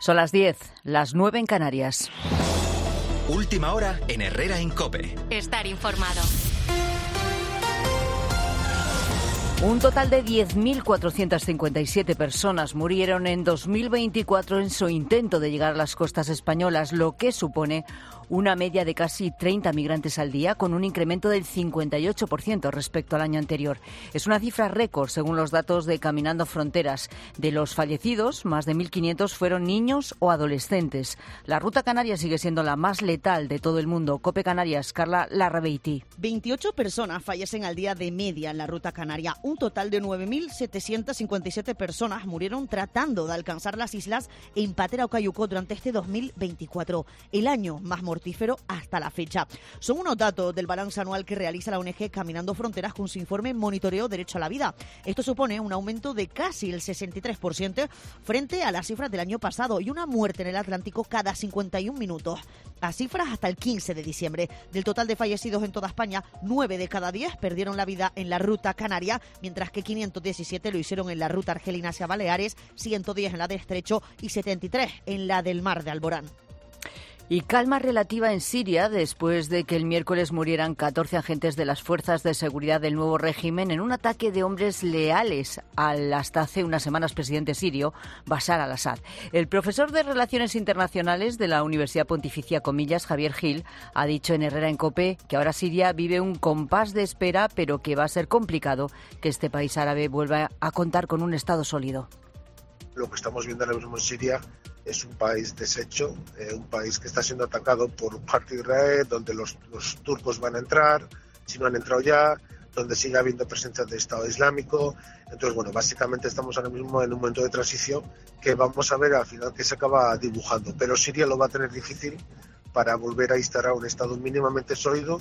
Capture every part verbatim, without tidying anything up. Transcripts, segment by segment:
Son las diez, las nueve en Canarias. Última hora en Herrera en COPE. Estar informado. Un total de diez mil cuatrocientas cincuenta y siete personas murieron en dos mil veinticuatro en su intento de llegar a las costas españolas, lo que supone una media de casi treinta migrantes al día, con un incremento del cincuenta y ocho por ciento respecto al año anterior. Es una cifra récord, según los datos de Caminando Fronteras. De los fallecidos, más de mil quinientos fueron niños o adolescentes. La ruta canaria sigue siendo la más letal de todo el mundo. COPE Canarias, Carla Larrabeiti. veintiocho personas fallecen al día de media en la ruta canaria. Un total de nueve mil setecientas cincuenta y siete personas murieron tratando de alcanzar las islas en Patera o Cayuco durante este dos mil veinticuatro, el año más mortífero hasta la fecha. Son unos datos del balance anual que realiza la O N G Caminando Fronteras con su informe Monitoreo Derecho a la Vida. Esto supone un aumento de casi el sesenta y tres por ciento frente a las cifras del año pasado y una muerte en el Atlántico cada cincuenta y un minutos. A cifras hasta el quince de diciembre. Del total de fallecidos en toda España, nueve de cada diez perdieron la vida en la ruta canaria, mientras que quinientos diecisiete lo hicieron en la ruta argelina hacia Baleares, ciento diez en la de Estrecho y setenta y tres en la del Mar de Alborán. Y calma relativa en Siria después de que el miércoles murieran catorce agentes de las fuerzas de seguridad del nuevo régimen en un ataque de hombres leales al hasta hace unas semanas presidente sirio Bashar al-Assad. El profesor de Relaciones Internacionales de la Universidad Pontificia Comillas, Javier Gil, ha dicho en Herrera en COPE que ahora Siria vive un compás de espera, pero que va a ser complicado que este país árabe vuelva a contar con un Estado sólido. Lo que estamos viendo ahora mismo en Siria es un país deshecho, eh, un país que está siendo atacado por parte de Israel, donde los, los turcos van a entrar, si no han entrado ya, donde sigue habiendo presencia del Estado Islámico. Entonces, bueno, básicamente estamos ahora mismo en un momento de transición que vamos a ver al final que se acaba dibujando. Pero Siria lo va a tener difícil para volver a instaurar un Estado mínimamente sólido.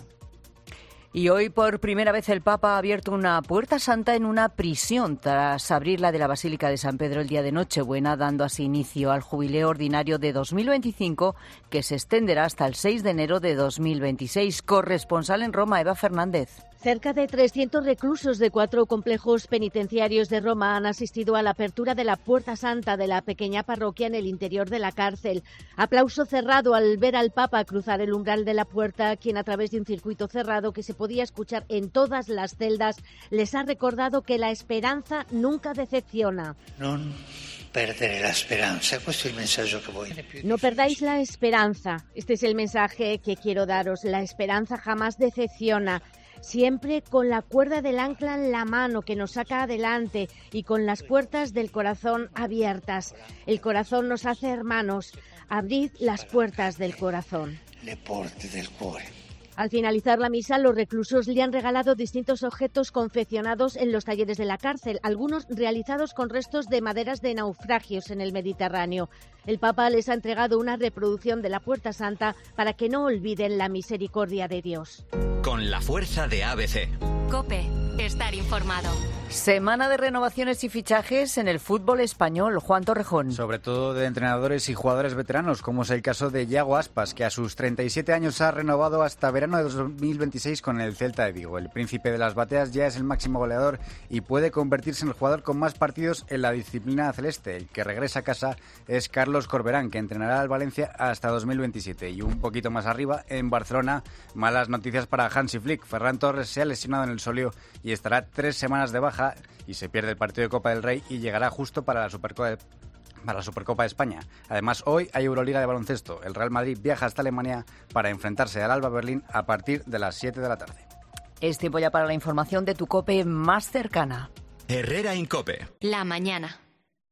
Y hoy por primera vez el Papa ha abierto una puerta santa en una prisión tras abrirla de la Basílica de San Pedro el día de Nochebuena, dando así inicio al jubileo ordinario de dos mil veinticinco que se extenderá hasta el seis de enero de dos mil veintiséis. Corresponsal en Roma, Eva Fernández. Cerca de trescientos reclusos de cuatro complejos penitenciarios de Roma han asistido a la apertura de la Puerta Santa de la pequeña parroquia en el interior de la cárcel. Aplauso cerrado al ver al Papa cruzar el umbral de la puerta, quien a través de un circuito cerrado que se podía escuchar en todas las celdas, les ha recordado que la esperanza nunca decepciona. No perderé la esperanza. Este es el mensaje que voy. No perdáis la esperanza. Este es el mensaje que quiero daros. La esperanza jamás decepciona. Siempre con la cuerda del ancla en la mano que nos saca adelante y con las puertas del corazón abiertas. El corazón nos hace hermanos. Abrid las puertas del corazón. Le porte del cuore. Al finalizar la misa, los reclusos le han regalado distintos objetos confeccionados en los talleres de la cárcel, algunos realizados con restos de maderas de naufragios en el Mediterráneo. El Papa les ha entregado una reproducción de la Puerta Santa para que no olviden la misericordia de Dios. Con la fuerza de A B C. COPE. Estar informado. Semana de renovaciones y fichajes en el fútbol español. Juan Torrejón. Sobre todo de entrenadores y jugadores veteranos, como es el caso de Yago Aspas, que a sus treinta y siete años ha renovado hasta verano de dos mil veintiséis con el Celta de Vigo. El príncipe de las bateas ya es el máximo goleador y puede convertirse en el jugador con más partidos en la disciplina celeste. El que regresa a casa es Carlos Corberán, que entrenará al Valencia hasta dos mil veintisiete. Y un poquito más arriba, en Barcelona, malas noticias para Hansi Flick. Ferran Torres se ha lesionado en el solio y estará tres semanas de baja y se pierde el partido de Copa del Rey y llegará justo para la Supercopa de, para la Supercopa de España. Además, hoy hay Euroliga de baloncesto. El Real Madrid viaja hasta Alemania para enfrentarse al Alba Berlín a partir de las siete de la tarde. Es tiempo ya para la información de tu COPE más cercana. Herrera en COPE. La mañana.